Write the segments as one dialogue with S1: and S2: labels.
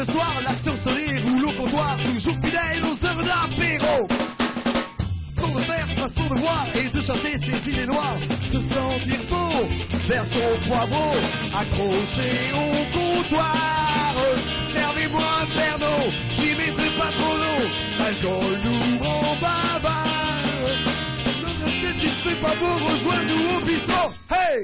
S1: soir, l'action sonnerie roule au comptoir, toujours fidèle aux heures d'apéro. Façon de faire, façon de voir et de chasser ses idées noires, se sentir beau, vers son poivreau, accroché au comptoir. Servez-moi un Pernod, j'y mettrai pas trop d'eau, l'alcool nous rend bavard. Si tu ne fais pas beau, rejoins-nous au bistrot, hey!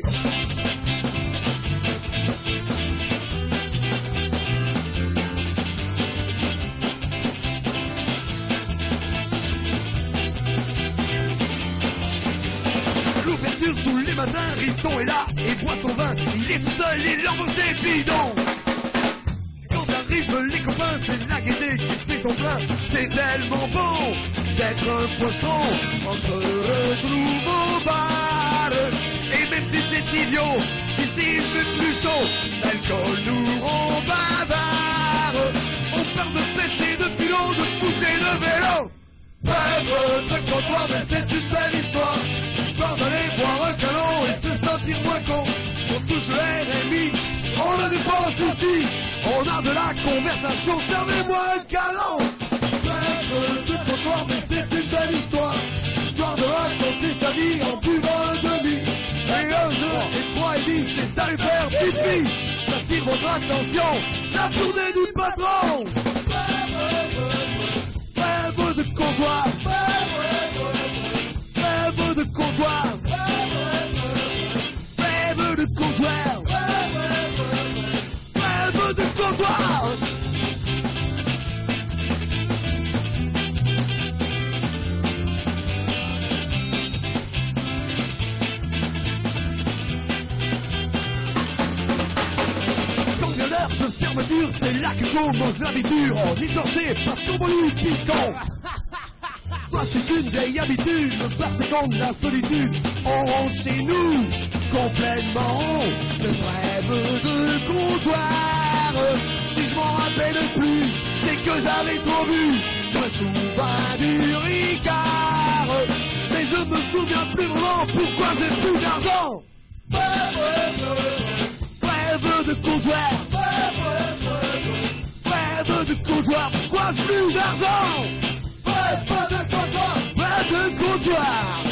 S1: L'ouverture tous les matins, Riston est là et boit son vin. Il est tout seul, il envoie ses bidons. Quand arrivent les copains, c'est la gaieté qui fait son plein. C'est tellement bon d'être un poisson entre retrouve au bar. Et même si c'est idiot, ici il fait plus chaud, l'alcool nous rend bavard. On parle de pêche et de philo, de foot et de vélo. Bref, de comptoir, mais c'est une belle histoire. Histoire d'aller boire un canon et se sentir moins con. On touche le RMI, on ne dépense ici. On a de la conversation, servez-moi un canon. Bref, de comptoir, mais c'est une belle histoire. Histoire de raconter sa vie en buvant un demi. Et un, deux, et trois, et 10, c'est d'aller faire pipi. J'attire votre attention, la tournée du patron. Bref de comptoir. Bref de comptoir. Bref de comptoir. Bref de comptoir. Quand vient l'heure de fermeture, c'est là que commence l'aventure. On est torché parce qu'on boit du piquant. Toi c'est une vieille habitude, le bar c'est comme la solitude. On rentre chez nous, complètement rond, ce brève de comptoir. Si je m'en rappelle plus, c'est que j'avais trop bu. Je me souviens du Ricard, mais je me souviens plus vraiment pourquoi j'ai plus d'argent. Brève de comptoir. Brève de comptoir, pourquoi j'ai plus d'argent? Bref de comptoir.